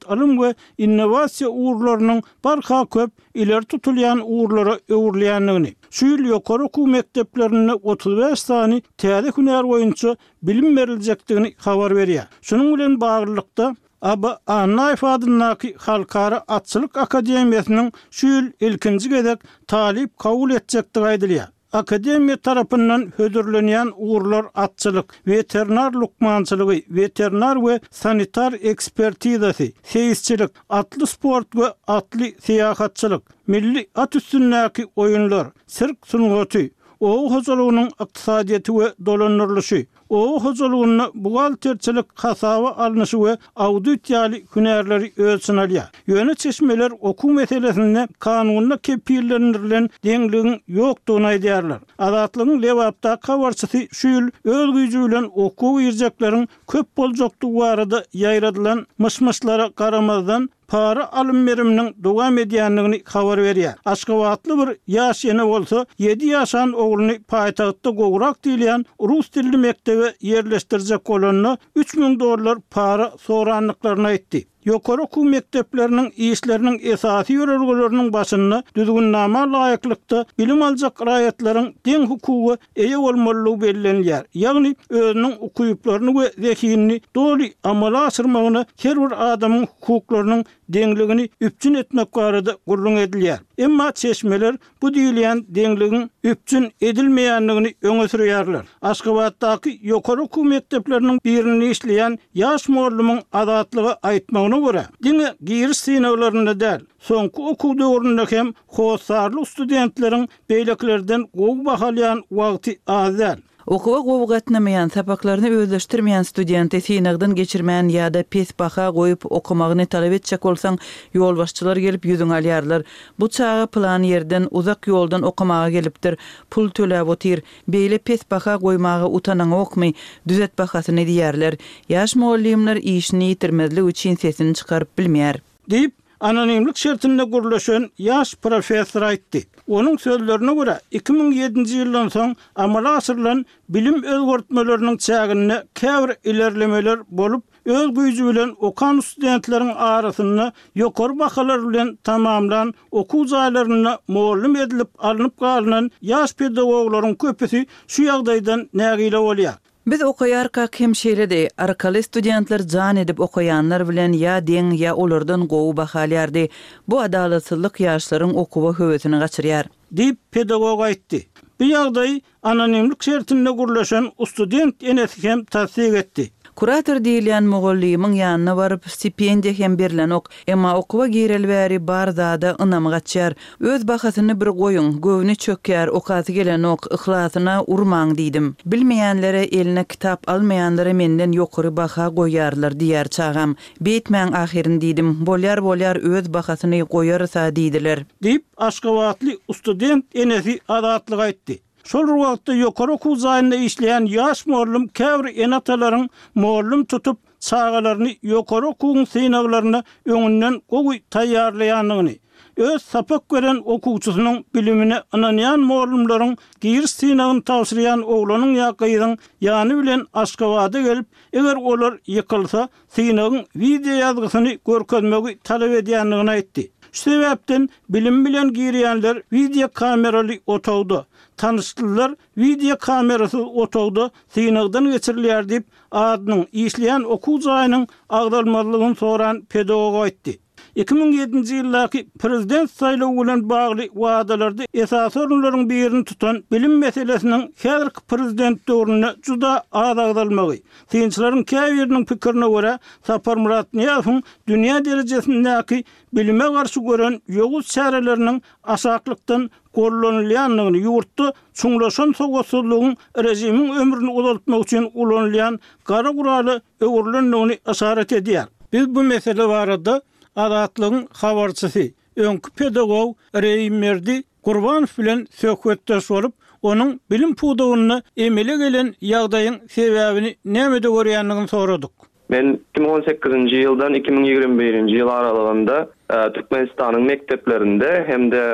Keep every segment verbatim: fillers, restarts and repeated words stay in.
alım ve innovasiya uğurlarının barha köp ileri tutulyan uğurlara öwürleýändigini. Şu ýyl ýokary okuw mekdeplerine otuz beş sany täze hünär boýunça bilim beriljekdigini habar berýär. Şunuň bilen baglykda Aba Anayfadynyňky Halkara Atçylyk Akademiýasynyň şu ýyl ilkinji gezek talip kabul etjekdigi aýdylýar. Akademiya tarapyndan hödürlenýän uğurlar atçylyk, veterinar lukmançylygy, veterinar we sanitar ekspertizasy, seyisçilik, atly sport we atly syýahatçylyk, milli at üstündäki oýunlar, sirk sungaty, oğu hocalygynyň ykdysadyety we dolanyrlyşy, oğu hocalygyny bugalterçilik hasaba alnyşy we auditiýaly hünärleri ölçün alýar. Ýöne çeşmeler okuw meselesinde kanunyna kepillendirilen deňligiň ýokdugyny aýdýarlar. Azatlygyň lewapda kawarçysy şu ýyl öz güýji bilen okuw ýerjekleriň köp boljakdygy barada ýaýradylan myşmyşlara garamazdan para alym beriminiň dowam edýändigini habar berýär. Aşgabatly bir ýaş ýene bolsa yedi ýaşan ogluny paýtagtda gowrak diýilýän rus dilli mektebe yerleşdirjek bolanyny üç ming dollar para soranlyklaryny aýtdy. Ýokary okuw mekdepleriniň işleriniň esasy ýörelgeleriniň başynda düzgünnama laýyklykda bilim aljak raýatlaryň deň hukugy eýe bolmalygy bellenýär. Ýagny özüniň ukuyuplaryny we zekini doly amala aşyrmagyny her bir adamyň hukuklarynyň deňligini üpçün etmek barada gurrun edilýär. Emma çeşmeler bu diýilýän deňligiň üpçün edilmeýändigini öňe sürýärler. Aşgabatdaky ýokary okuw mekdepleriniň birini işleýän ýaş muallimyň adatlygy aýtmagyna görä, diňe giriş synawlaryna däl, soňky okuw döwründe hem howsarly studentleriň beýleklerden gowy bahalýan wagty az däl. Okuwa gowy gatnamaýan, sapaklaryny özleşdirmeýän student synagdan geçirmän ýa-da pes baha goýup okumagyny talap etjek bolsaň, ýolbaşçylar gelip ýüzüň alýarlar. Bu çağa plan ýerden uzak ýoldan okumaga gelipdir. Pul töläp otyr, beýle pes baha goýmagy utanaň okmy, düzet bahasyny diýerler. Ýaş muallimler işini ýitirmezlik üçin sesini çykaryp bilmeýär. Diýip anonimlik şertinde gurlaşan ýaş professor aýtdy. Onun sözlerine göre iki bin yedinci ýyldan soň amala aşyrylan bilim özgörtmeleriniň çägine käbir ilerlemeler bolup, öz güýji bilen okan studentleriň arasynda ýokary bahalar bilen tamamlan okuw jaýlaryna muallim edilip alınıp galynan ýaş pedagoglaryň köpüsi şu ýagdaýdan nägile bolýar. Biz okaýarka hemşeýledi, arkaly studentler jan edip okaýanlar bilen ýa deň ýa olardan gowy bahalýardy. Bu adalatsyzlyk ýaşlaryň okuwa höwesini gaçyrýar, diýip pedagog aýtdy. Bu ýagdaý anonimlik şertinde gurlaşan student enesi hem tasdik etdi. Kurator diýilýän mugallimiň ýanyna baryp stipendiýa hem berilen ok, emma okuwa girelbäri bar zada ynamy gaçýar. Öz bahasyny bir goýun, gowny çökýär, okasy gelen ok ihhlasyna urmaň diýdim. Bilmeýänlere eline kitap almaýanlara menden ýokary baha goýarlar diýär çagam. Beýtmäň ahyryny diýdim. Bolýar bolýar öz bahasyny goýarsa diýdiler. Diýip Aşgabatly student enesi adatlyk aýtdy. Şol wagtda ýokary okuw zaýynda işleýän ýaş muallim käbir enatalaryň muallim tutup çağalaryny ýokary okuwyň synaglaryna öňünden gowy taýýarlaýanlygyny, öz sapak gören okuwçysynyň bilimine ynanýan muallimlaryň giriş synagyny tapşyrýan oglanyň ýakydyň ýany bilen Aşgabata gelip, eger olar ýykylsa, synagyň video ýazgysyny görkezmegi talap edýänligini aýtdy. Şu sebäpden bilim bilen girýänler video kameraly otowda, tanışdylar video kamerasy otowda synagdan geçirilýär diýip adynyň işleýän okuw jaýynyň agdalmalygyny soran pedagog aýtdy. iki bin yedinci ýyldaky prezident saýlawy bilen bagly wadalarda esas orunlaryň birini tutan bilim meselesiniň häzirki prezident döwrüne juda az agdalmagy. Synçylaryň käbiriniň pikirine görä, Sapar Murat Niýazowyň dünýä derejesindäki bilime garşy gören ýoğuz çäreleriniň aşaklykdan gollanylýanlygyny ýurtda çuňlaşan sowatsızlygyň rejimiň ömrüni uzaltmak üçin ulanylýan gara guraly öwürlendigini aşarat edýär. Biz bu mesele barada adatlygyň habarçysy, öňkü pedagog Reýmerdi Gurbanow bilen söhbetdeş bolup, onuň bilim pudugyny emele gelen ýagdaýyň sebäbini nämede görýändigini soradyk. Men iki bin on sekizinci ýyldan iki bin ýygrimi birinji ýyl aralygynda Türkmenistanyň mekteplerinde hem de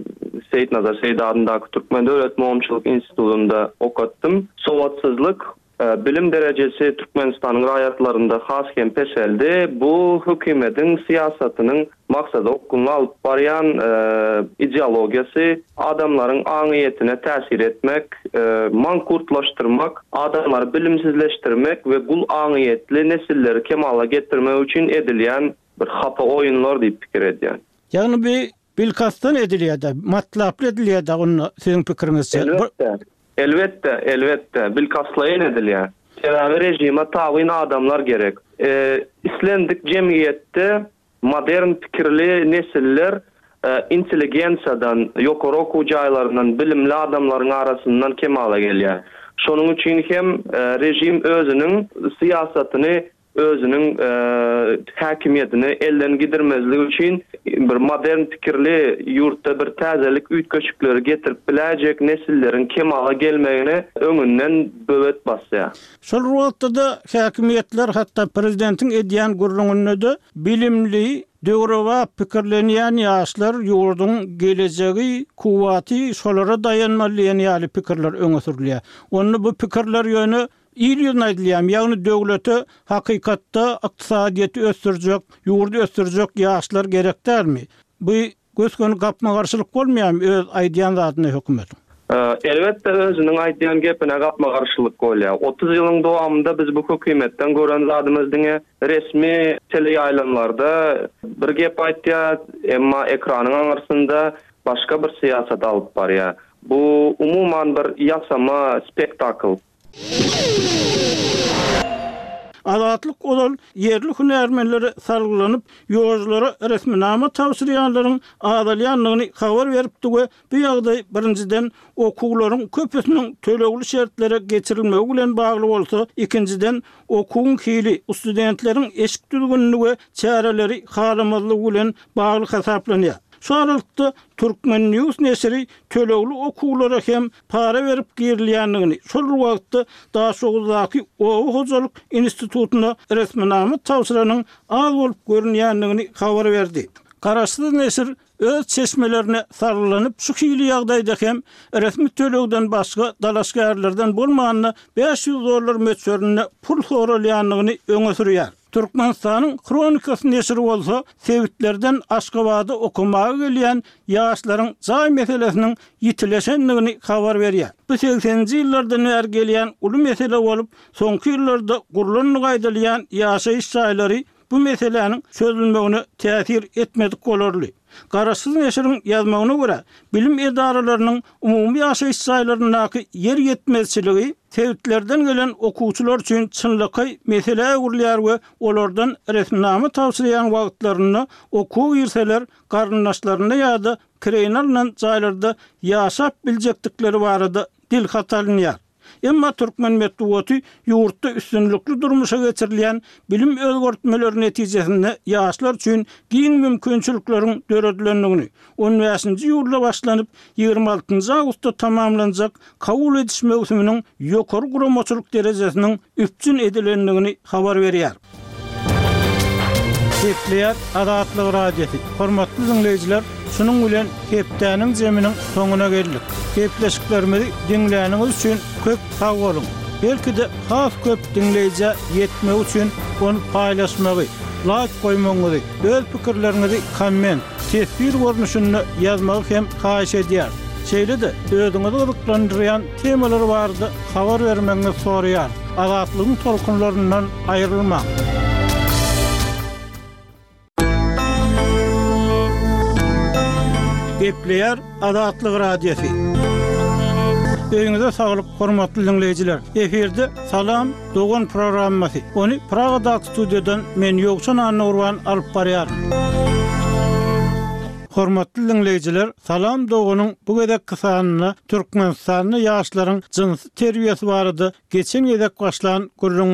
Seyit Nazar Seyit adyndaky Türkmen Döwlet Mugamçylyk institutunda okatdym. Sowatsyzlyk bilim derecesi Türkmenistan'ın rayatlarında hasken peşeldi. Bu hükümetin siyasetinin maksadı okulunu alıp barayan e, ideologiyası adamların aniyetine tesir etmek, e, mankurtlaştırmak, adamları bilimsizleştirmek ve bu aniyetli nesilleri kemala getirmek için edilen bir hata oyunlar deyip fikir ediyen. Yani bir bilkastan ediliyor da, matlaplı ediliyor da onu sizin fikrinizce. Elbette, elbette, elbette. Bilkaslayın ediliyor. Tedavi rejime tavin adamlar gerek. E, İslendik cemiyette modern fikirli nesiller e, inteligensiyadan, yukarı oku jaylarından, bilimli adamların arasından kemala geliyor. Şonun için hem e, rejim özünün siyasetini, özünün e, hakimiyetini elden gidirmezliği için bir modern fikirli yurtta bir tazelik ütköçükleri getirip bilecek nesillerin kemala gelmeyine öňünden böwet basýar. Şol wagtda da hakimiyetler hatta prezidentin edýän gurrununda da bilimli döwrewa pikirlenýän ýaşlar ýurdun geleceği, kuwaty şolara dayanmaly ýaly pikirler öňe sürülýär. Onu bu pikirler ýöne İliyun aydılıyam, yani devlete hakikatta iktisadiyeti östürecek, yurdu östürecek yaşlar gerekler mi? Bu gözkönü kapma karşılık olmayam öz aydiyan zatına hükümetin? Elbette özünün aydiyan gepine kapma karşılık olya. otuz yılın doğamında biz bu hükümetten gören zadımızdığına resmi teleyaylanlarda bir gep aytya, emma ekranın anırsında başka bir siyaset alıp var ya. Bu umuman bir yasama spektakl. Azatlyk olan yerli hünärmenleri sargylanyp ýolculara resminama tawsirýanlaryň azalýanlygyny habar beripdi we bu ýagdaý birinciden okuwlaryň köpüsiniň tölegli şertlere geçirilmegi bilen bagly bolsa, ikinciden okuwň hili studentleriň eşik düzgünlügi we çäreleri halamazlygy bilen bagly hesaplanýar. Şu aralıkta Türkmen News nesiri tölegli okuwlara hem para verip girilýänligini, şol wagtda Daşoğuzdaky Owu Hojalyk Institutuna resminama tawsyranyň az bolup görünýänligini habar berdi. Garaşsyz nesir öz çeşmelerine sarılanyp şu hili ýagdaýda hem resmi tölegden başga dalaşgärlerden bolmanyny beş yüz dollar möçberine pul sorulýanlygyny öňe sürýär. Türkmenistan'ın kronikası nesiri bolsa, Sevitlerden Aşgabatda okumaga gelýän ýaşlaryň jaý meselesiniň ýitileşenligini habar berýär. Bu seksenji ýyllardan beri gelýän uly mesele bolup, soňky ýyllarda gurulanyp gaýdalýan ýaşaýyş jaýlary bu meseleniň çözülmegine täsir etmedik bolarly. Garaşsyz nesiriň ýazmagyna görä, bilim edaralarynyň umumy ýaşaýyş jaýlarynyňky yer ýetmezçiligi Sevitlerden gelen okuwçylar üçin çynlyky mesele gurulýar we olardan resminama tawsirýan wagtlaryny okuw ýerseler garyndaşlaryna ýa-da kreýnarlan jaýlarda ýaşap biljekdikleri barada dil hatalynýar. Emma Türkmen medeniýeti ýurtda üstünlükli durmuşa geçirilýän bilim özgörtmeleri netijesinde ýaşlar üçin giň mümkinçilikleriň döredilenligini, on beşinji ýylda başlanyp ýygrima altynjy awgustda tamamlanjak kabul ediş mewsumynyň ýokary guramaçylyk derejesiniň üpçün edilenligini habar berýär. Kepler Azatlyk radiosi. Hormatly dinleyijiler, şunun bilen Keptäniň jeminiň soňuna geldik. Kepleşiklerimizi dinleýäniňiz üçin köp sag bolun. Belki de has köp dinleýije ýetmek üçin onu paýlaşmagy, like goýmagy, öz pikirleriňizi komment, tesbir görnüşünde ýazmagy hem haýyş edýär. Şeýle de özüňizi gyzyklandyrýan temalar bardy, habar bermeňizi soraýar. Azatlygyň tolkunlaryndan aýrylmak. Gepleýär Azatlyk radiosi. Öňüňizde saglyk, hormatly dinleyijiler. Eferde Salam Dogan programmasy. Onu Pragada studiodan men Ýogşan Anurwan alyp barýar. Hormatly dinleyijiler, Salam Doganyň bu gedek kysanyny Türkmenistanyň ýaşlaryň jinsy terbiýesi barada geçen gedek başlan gurrunmady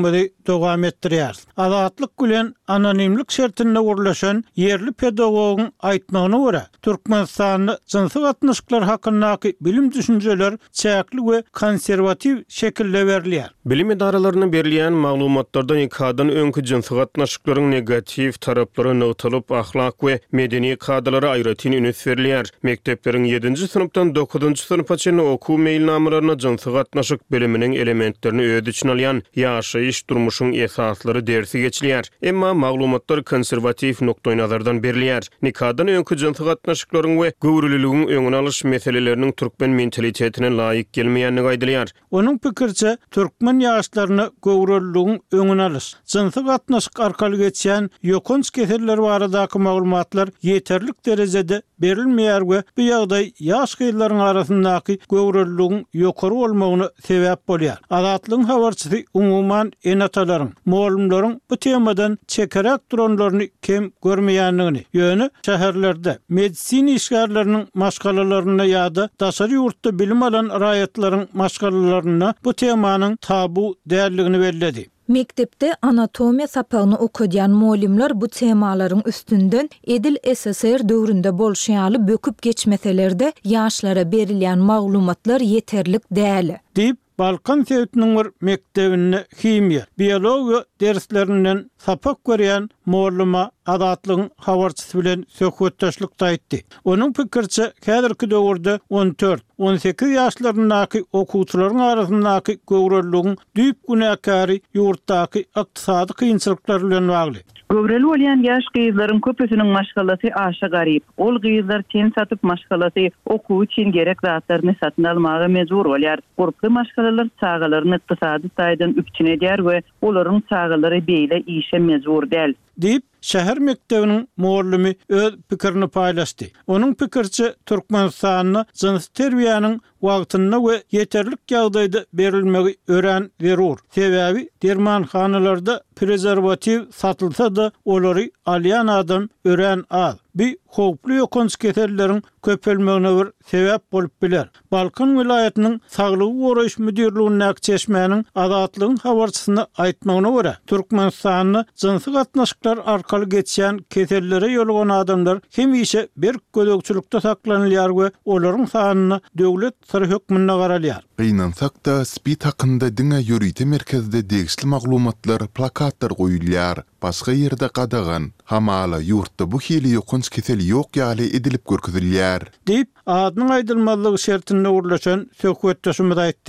dowam etdirýär. Azatlyk bilen anonimlik şertinde urlaşan yerli pedagogyň aýtmagyna görä, Türkmenistanyň jinsy gatnaşyklar hakyndaky bilim düşünjeler çäkli we konservativ şekilde berilýär. Bilim idaralaryna berilýän maglumatlardan ikadan öňkü jinsy gatnaşyklaryň negativ taraplary nagtalyp ahlak we medeni kadalary aýratyn üns berilýär. Mektepleriň ýedinji synpdan dokuzunçy synpa çenli okuw meýilnamalaryna jinsy gatnaşyk biliminiň elementlerini öz içine alýan ýaşaýyş durmuşyň esaslary dersi geçilýär. Emma maglumatlar konservativ nokta nazardan berilýär. Nikadan öňkü jinsy gatnaşyklaryň we göwrülülügiň öňüne alyş meseleleriniň türkmen mentalitetine laýyk gelmeýänligi aýdylýar. Onun pikirçe türkmen ýaşlaryny göwrülülügiň öňüne alyş, jinsy gatnaşyk arkaly geçýän ýokunç keserler baradaky maglumatlar ýeterlik derejede berilmeýär we bu ýagdaý ýaş gyýlaryň arasyndaky göwrülülügiň ýokary bolmagyna sebäp bolýar. Azatlygyň habarçysy umuman enatalaryň, muallimlaryň bu temadan çekerek duranlaryny kem görmeýänligini, ýöne şäherlerde medisin işgärleriniň maşgalalaryna ýa-da daşary ýurtda bilim alan raýatlaryň maşgalalaryna bu temanyň tabu däldigini bellädi. Mektepde anatomiya sapagyny okudyan muallimler bu temalaryň üstünden edil S S R döwründe bolşýaly böküp geçmeselerde ýaşlara berilýän maglumatlar ýeterlik däl. Diýip Balkan Sewitiniň bir mektebinde himiýa, biologiýa derslerinden sapak görýän muallima Azatlygyň habarçysy bilen söhbetdeşlikde aýtdy. Onuň pikirçe, häzirki döwürde on dört on sekiz ýaşlaryndaky okuwçylaryň arasyndaky göwrülügiň düýp günäkary ýurtdaky ykdysady kynçylyklar bilen bagly. Göwreli bolýan ýaş gyzlaryň köpüsiniň maşgalasy aşa garyp. Ol gyzlar ten satyp maşgalasy okuw üçin gerek zatlaryny satyn almagy mejbur bolýar. Guruply maşgalalar çağalaryny ykdysady taýdan üpçün edýär we olaryň çağalary beýle işe mejbur däl. Diýip şäher mektebiniň muallimi öz pikirini paýlaşdy. Onuň pikirçe, Türkmenistanyň jinsy terbiýanyň wagtyna we ýeterlik ýagdaýda berilmegi ören zerur. Sebäbi dermanhanalarda prezervativ satylsa-da olary alýan adam ören az. Bir howply ýokunç keserleriň köpelmegine bir sebäp bolup biler. Balkan vilayatynyň saglygy goraýyş müdirliginiň çeşmäniň Azatlygyň habarçysyna aýtmagyna görä, Türkmenistanyň jinsy gatnaşyklar arkaly geçýän keserlere ýolgan adamlar hem işe bir gödökçülükde saklanylýar we olaryň sanyny döwlet syry hökmüne garalýar. Gynansak da spit hakynda diňe ýörüýti merkezde degişli maglumatlar, plakatlar goýulýar, başga ýerde gadagan, hamala ýurtda bu hili ýokunç kesel ýok ýaly edilip görkezilýär. Diýip adynyň aýdylmalygy şertinde urlaşan söhbetdeşimiz aýtdy.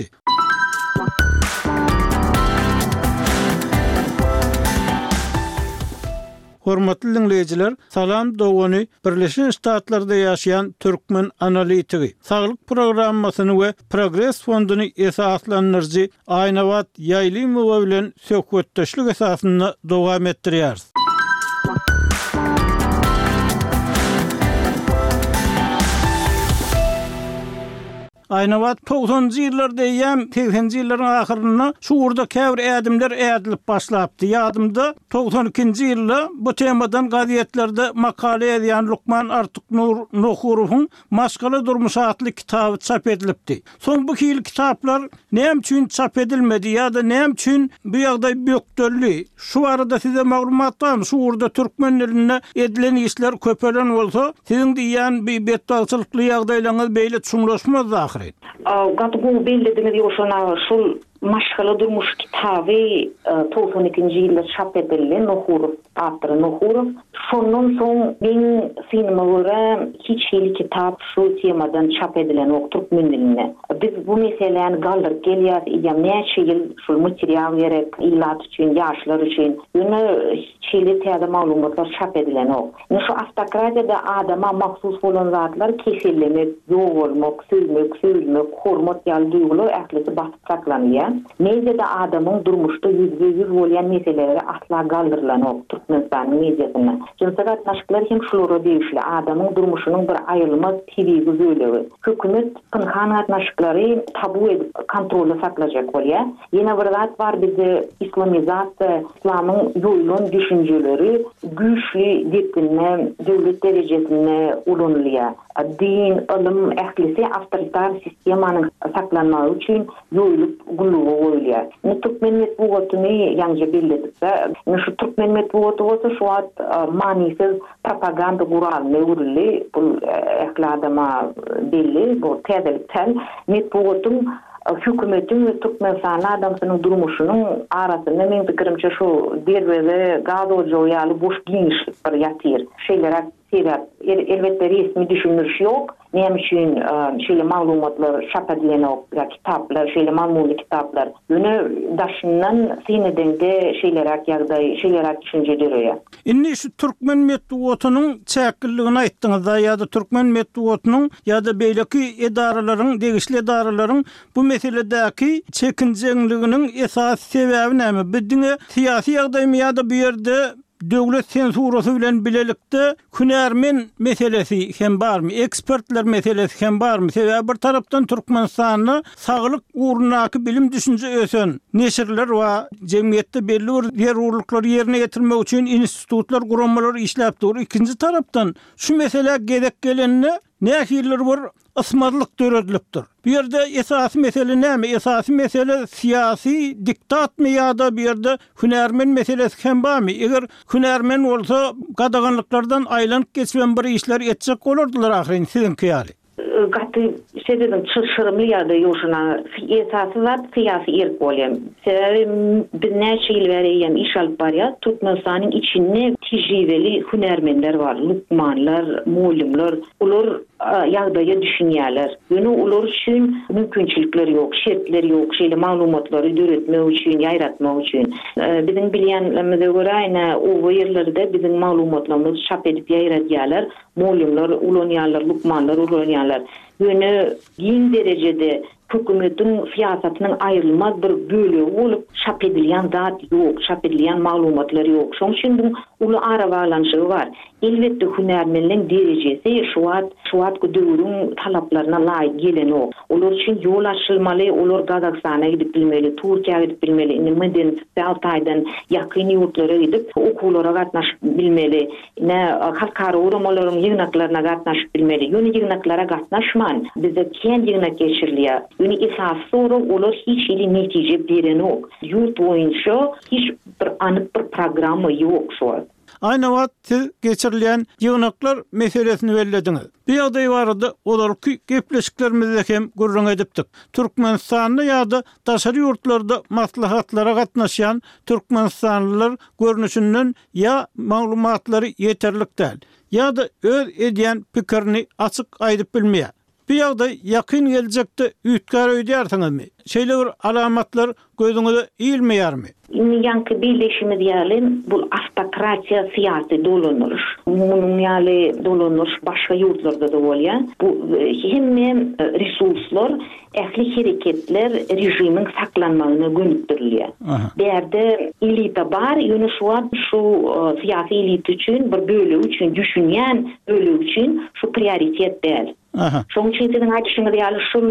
Hormatly dinleyijiler, salam dowany Birleşen Ştatlarda ýaşaýan türkmen analitigi, saglyk programmasyny we Progress fonduny esaslandyrjy Aýnawat Ýaýlymowa bilen söhbetdeşlik esasynda dowam etdirýär. Aýnawat togsonjy ýyllarda ýa-da seksenji ýyllaryň ahyryna şu urda käbir ädimler ädilip başlapdy. Ýadymda togson ikinji ýylda bu temadan gazetlerde makale ýazýan Lukman Artuknur Nohurowyň Maşgala durmuş adly kitaby çap edilipdi. Soň bu hili kitaplar näme üçin çap edilmedi ýa-da näme üçin bu ýagdaý bökdürli? Şu arada size maglumat barmy? Şu urda türkmen diline edilen işler köpelen bolsa, siziň diýen bir betdalçylykly ýagdaýlaryňyz beýle çuňlaşmaz da. Gatgu bellediniz ýoşana şol maşgala durmuş kitaby togson ikinji ýylda çap edilen Nohurow atry Nohurow. Şondan soň ben sinema görä hiç hili kitap şu temadan çap edilen ok türkmen diline. Biz bu meseleni galdyryp gelýär, ýa näçe ýyl şu material gerek illat üçin, ýaşlar üçin. Ýöne hili täze maglumatlar çap edilen ok. Şu avtokratiýada adama mahsus bolan zatlar kesilmek, ýok bolmak, sülmek, sülmek, hormat ýaly duýgular ählisi basyp saklanýar. Medyada adamyň durmuşda yüzde yüz bolýan meseleleri asla galdyrylan ok Türkmenistanyň mediasyna. Jinsy gatnaşyklar hem şulara beýişli adamyň durmuşynyň bir aýrylmaz tibi gözlegi. Hökümet pynhan gatnaşyklary tabu edip kontrolde saklajak bolýar. Ýene bir zat bar bizi islamizasiýa, islamyň ýoýlan düşünjeleri güýçli depinne döwlet derejesinde ulanylýar. Din, ilim ählisi awtoritar sistemanyň saklanmagy üçin ýoýulyp durumu goýulýar. Bu Türkmen medeniýetini ýa-da belledikde, şu Türkmen medeniýeti bolsa şu wagt manisiz propaganda guralyny urildi. Bu ähladama belli, bu täzelikden medeniýetin hükümetin ve Türkmenistan'ın adamsının durmuşunun arasında men pikirimçe şu derveze gaz ocağı boş giyinişlik bir yatir. Şeyler sebep elbette resmi düşünmüş yok. Nem için şeyle malumatlar çap edilen ya kitaplar, şeyle mamuli kitaplar. Bunu daşından sineden de şeyler ýagdaý, şeyler düşünceleri. Inni şu Türkmen medeniýetiniň çäkilligini aýtdyňyz ya da Türkmen medeniýetiniň ya da beýleki edaralaryň, degişli edaralaryň bu meseledäki çekinjeňliginiň esas sebebi näme? Biziňe syýasy ýagdaýmy ya da bu ýerde döwlet sensurasy bilen bilelikde hünärmen meselesi hem barmy, ekspertler meselesi hem barmy? Sebäbi bir tarapdan Türkmenistanyny saglyk uğrundaky bilim düşünje ösen neşirler we jemgyýetde belli bir zerurluklar ýerine getirmek üçin institutlar, gurammalar işläp dur. İkinji tarapdan şu mesele gerek gelenine nähirler bir ısmarlyk döredilipdir. Bir yerde esasy mesele näme? Esasy mesele siyasi diktatmy ýa-da bir yerde hünärmen meselesi hem barmy? Eger hünärmen bolsa gadaganlyklardan aýlanyp geçen bir işler etjek bolardylar ahyryn sizinki ýaly. Gatı sebebin çırşırımlı ya da yoşuna esası var siyasi erk bolýar. Sebebi bir näçe ýyl berýän iş alyp barýar. Türkmenistanyň içinde tejribeli hünärmenler var, lukmanlar, mulimler. Ular ýagdaýa düşünýärler. Ýöne ular üçin mümkinçilikler ýok, şertler ýok, şeýle maglumatlary döretmek üçin, ýaýratmak üçin. Biziň bilýänlerimize görä aýna o ýerlerde biziň maglumatlarymyzy çap edip ýaýratýarlar. Mulimler ulanýarlar, lukmanlar ulanýarlar. Ýöne giň derejede hükümetin siyasatynyň aýrylmaz bir bölegi bolup çap edilýän zat ýok, çap edilýän maglumatlar ýok. Şoň üçin bu uly ara baglanyşy bar. Elbetde hünärmenliň derejesi şu wagt şu wagt döwrüň talaplaryna laýyk gelen ok. Olar üçin ýol açylmaly, olar Gazakstana gidip bilmeli, Türkiýe gidip bilmeli, indi meden Altaýdan ýakyn ýurtlara gidip okuwlara gatnaşyp bilmeli, ne halkara uramalaryň ýygnaklaryna gatnaşyp bilmeli. Ýöne ýygnaklara gatnaşman, bizde keň ýygnak geçirilýär. Ýöne esas soru olar hiç ýyly netije beren ok. Ýurt boýunça hiç bir anyk bir programma ýok şu wagt. Aynı wagt geçirilýän ýygnaklar meselesini bellediňiz. Bir ýagdaý bardy, olar gepleşiklerimizde hem gurrun edipdik. Türkmenistanyny ýa-da daşary ýurtlarda maslahatlara gatnaşýan türkmenistanlylar görnüşinden ya maglumatlary ýeterlik däl, ýa-da öz edýän pikirini açyk aýdyp bilmeýär. Bir ýagdaý ýakyn geljekde üýtkär öýdýärsiňizmi? Şeýle bir alamatlar gözüňize iýilmeýärmi? Ýanky birleşimi diýelim, bu автократия syýasy dolanýar. Munyň ýaly dolanýar başga ýurtlarda da bolýar. Bu hemme resurslar, ähli hereketler rejimiň saklanmagyna gönükdirilýär. Berde elita bar, ýöne şu şu syýasy elita üçin bir bölegi üçin düşünýän bölegi üçin şu prioritet däl. Şoň üçin siziň aýdyşyňyz ýaly şol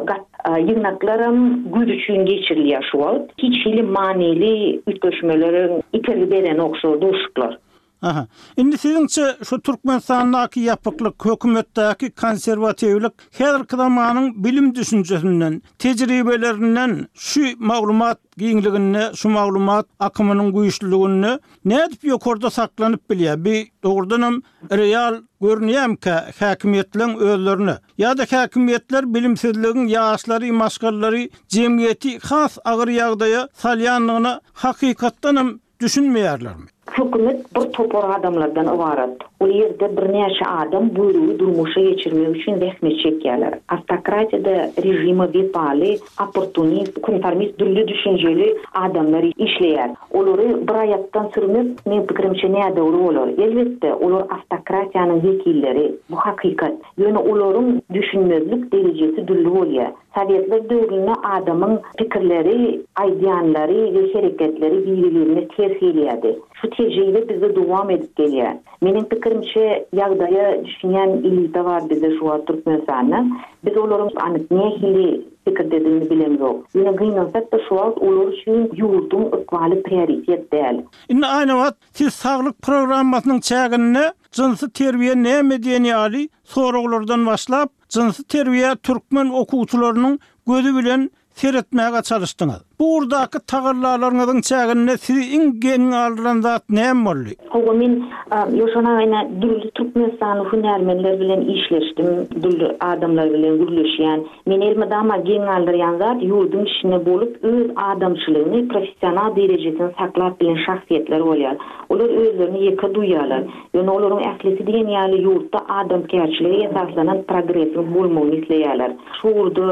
ýygnaklarym güz üçin geçirilýär şu wagt. Hiç ýyly maneli ütgeşmeleriň iterli beren okşar doşuklar. Aha. Indi siziňçe şu Türkmenistanyň ýapyklyk, hökümetdäki konserwatiwlik her zamanyň bilim düşünjesinden, tejribelerinden şu maglumat giňligine, şu maglumat akymynyň güýçlüligine nädip ýokarda saklanyp bilýär? Bir dogrudan real görnýärmi häkimetleriň özlerini ýa-da häkimetler bilimsizligiň ýaşlary, maşgallary jemgyýeti has agyr ýagdaýa salýanlygyna hakykatdan düşünmeýärlermi? Hükümet bir topor adamlardan ibarat. O ýerde bir näçe adam buýrugy durmuşa geçirmek üçin zähmet çekýärler. Автократияda rejime bepali, opportunist, konformist, dürli düşünjeli adamlar işleýär. Olary bir aýatdan sürmek men pikirimçe näde bolar? Elbetde olar автократияnyň wekilleri, bu hakykat. Ýöne olaryň düşünmezlik derejesi dürli bolýar. Sovetler döwründe adamyň pikirleri, aýdýanlary we hereketleri bir-birine ters gelýärdi. Şu tejribe bizde dowam edip gelýär. Meniň pikirimçe ýagdaýa düşünýän elita bar bizde şu Türkmenistanda. Biz olaryň anyk nähili pikir dediğini bilemýok. Ýöne gynansak da şu wagt olar üçin ýurduň ykbaly prioritet däl. Indi aýna wagt siz saglyk programmasynyň çägine jinsy terbiýe näme diýen ýaly soraglardan başlap jinsy terbiýe türkmen okuwçylarynyň gözü bilen seyretmäge çalışdyňyz. Burdaky tagarlarlaryňyň çägine sizi iň geň aldyran zat näme boldy? Oga men ýoşana ýa dürli Türkmenistany hünärmenler bilen işleşdim, dürli adamlar bilen gürleşýän. Men elmedama geň aldyran zat ýurdun işine bolup öz adamçylygyny professional derejesinde saklap bilen şahsiýetler bolýar. Olar özlerini ýeke duýýarlar. Ýöne olaryň ählisi diýen ýaly ýurtda adamkärçiligi esaslanan progressin bolmagyny isleýärler. Şurda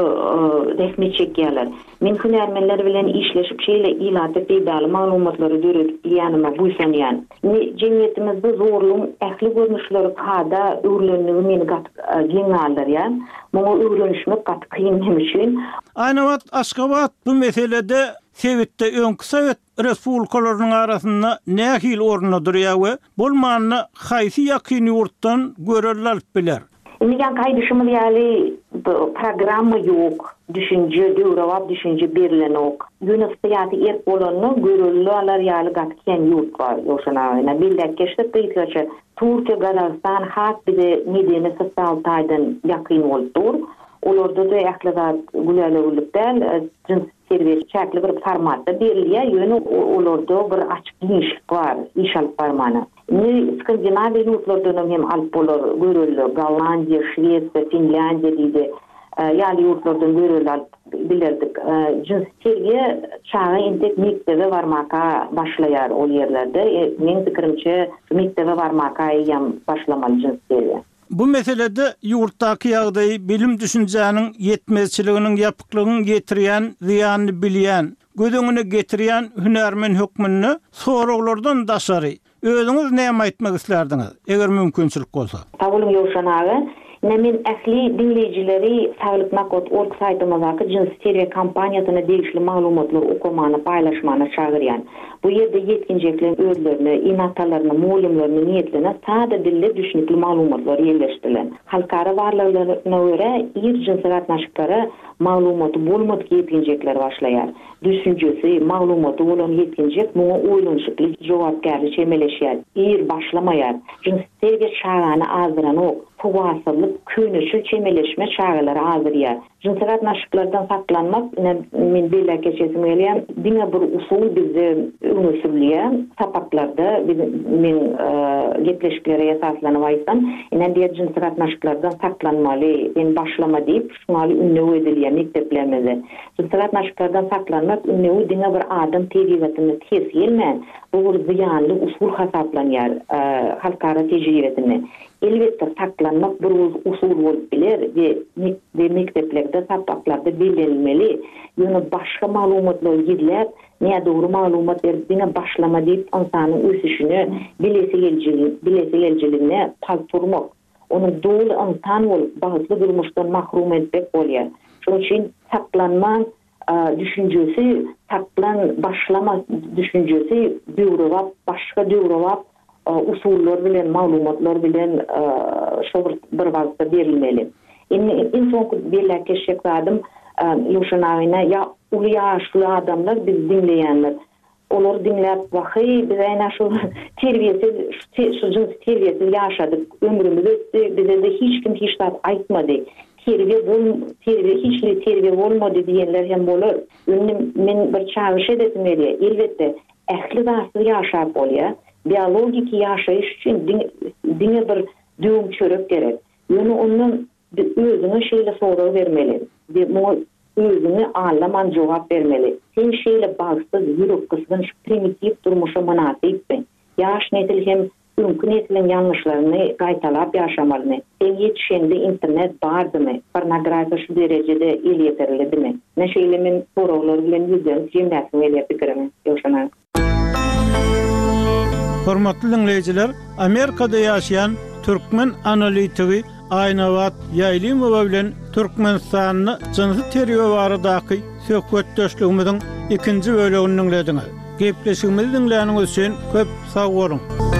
resmi çekýärler. Men hünärmenler bilen işleşip şeýle ilaty peýdaly maglumatlary döredip ýanyma buýsanýan. Ne jemgyýetimizde zorluň ähli görnüşleri kada öwrenligi meni gat geň aldyrýan. Muňa öwrenişmek gat kynnym üçin. Aýna wagt Aşgabat bu meselede Sewitde öňkü Sowet respublikalarynyň arasynda nähil orna durýar we bolmanyny haýsy ýakyn ýurtdan görerler alyp biler. Inigen kaydışımız yani programı yok, düşünce, döwrewap düşünce berilen ok. Yunusiyatı erk bolanny görüllü alar ýaly gatken yurt var ýoşana. Bildek geçti ýetýärçe Türkiýe, Gazakistan hak bide medeni sosial taýdan ýakyn boldur. Olarda da ählidat gülälelikden jins servis çäkli bir formatda berilýär. Ýöne olarda bir açyk genişlik var, iş alyp barmany. Ne Skandinaviýa ýurtlaryndan hem alyp bolar, görüllü, Gollandiýa, Şwediýa, Finlandiýa diýdi. Ýaly ýurtlardan görüllü bilerdik. Jins servis çağa intek mektebe barmaka başlaýar ol ýerlerde. Men pikirimçe mektebe barmaka ýam başlamaly jins servis. Bu meselede ýurtdaky ýagdaý bilim düşünjäniň ýetmezçiliginiň ýapyklygyny getirýän, ziýanyny bilýän, gödüňüne getirýän hünärmen hökmüni soraglardan daşary. Özüňiz näme aýtmak islerdiňiz? Eger mümkinçilik bolsa. Tabulum ýoşanagy, men ähli dinleýijileri Sağlyk Nakot org saýtymyzdaky jins servis kampaniýasyna degişli maglumatlar okumany, paýlaşmany çagyrýan. Bu ýerde ýetkinjekler özlerini, inatalaryny, muallimlaryny niýetlerine sada dille düşnükli maglumatlar ýerleşdirilen. Halkara barlyklaryna görä ir jins gatnaşyklary maglumaty bolmadyk ýetkinjekler başlaýar. Düşünjesi, maglumaty bolan ýetkinjek muňa oýlanşykly jogapkärlik çemeleşýär. Ir başlamaýar. Jins servis çagany azdyran ok. Puwaslyk, könüşül çemeleşme çağılary azyrýar. Jins gatnaşyklardan saklanmak, men beýle geçesim gelýän, diňe bir usul bizde öňsürlýär. Sapaklarda men gepleşiklere esaslanyp aýtsam, inen diýer jins gatnaşyklardan saklanmaly, men başlama diýip şuňaly ünnew edilýär mekteplerimizde. Jins gatnaşyklardan saklanmak ünnew diňe bir adam tebigatyny tes gelmän, bu bir ziýanly usul hasaplanýar halkara tejribesinde. Elbette saklanmak bir usul bolup biler we mekteplerde sapaklarda belirlenmeli. Ýöne başga maglumatlar ýedilip, näme dogry maglumat berdiňe başlama diýip insanyň ösüşini, bilesi geljiligini, bilesi geljiligine palturmak. Onu dolu insan bolup bagysly durmuşdan mahrum etmek bolýar. Şoň üçin saklanmak düşünjesi, saklan başlama düşünjesi döwrewap, başga döwrewap usullar bilen, maglumatlar bilen şo bir wagtda berilmeli. En soňky beýle geçek zadım ýoşanagyna ýa uly ýaşly adamlar biz dinleýänler. Olar dinläp wahy biz aýna şu terbiýesiz, şu jins terbiýesiz ýaşadyk, ömrümüz ötdi, bize de hiç kim hiç zat aýtmady. Terbiýe bol, terbiýe hiçli terbiýe bolmady diýenler hem bolar. Men bir çağırış edesim gelýär. Elbetde ähli zatly ýaşap bolýar. Biologik ýaşaýyş üçin diňe bir döwüm çörek gerek. Ýöne ondan özüne şeýle soraw bermeli. Muňa özüne anlaman jogap bermeli. Sen şeýle bagsyz, ýürek kysgyn, primitiv durmuşa manasypmy? Ýaş nesil hem öňkü neslin ýanlışlaryny gaýtalap ýaşamalymy? Sen ýetişende internet bardymy? Pornografiýa şu derejede el ýeterilidimi? Näşeýle men sorawlar bilen ýüzden jemläsim gelýär pikirimi ýoşana. Hormatly dinleyijiler, Amerikada ýaşaýan türkmen analitigi Aýnawat Ýaýlymowa bilen Türkmenistanyny jinsy terbiýe baradaky söhbetdeşligimiziň ikinji bölegini dinlediňiz. Gepleşigimizi dinläniňiz üçin köp sag bolun.